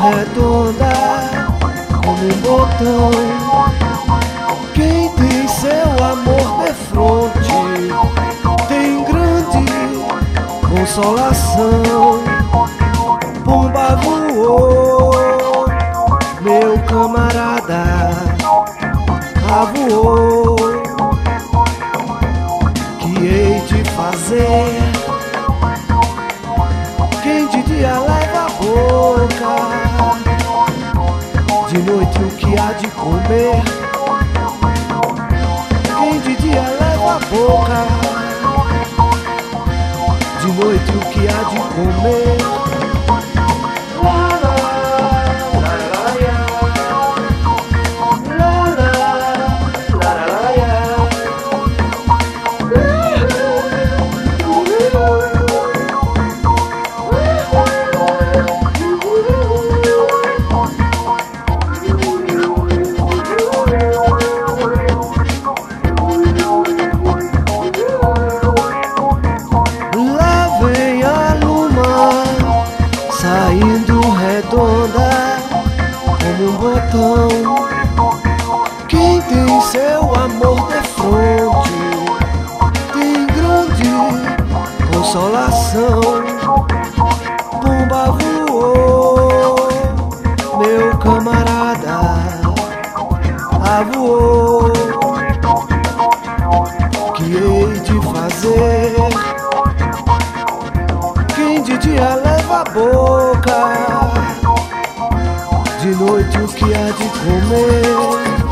redonda como um botão. Quem tem seu amor de fronte tem grande consolação. Pomba voou, meu camarada, voou. Que hei de fazer? Quem de dia leva a boca, de noite o que há de comer? Quem de dia leva a boca, de noite o que há de comer? Saindo redonda como um botão. Quem tem seu amor de fronte tem grande consolação. Pomba voou, meu camarada, voou. Que hei de fazer? Quem de dia leva a boca, de noite o que há de comer?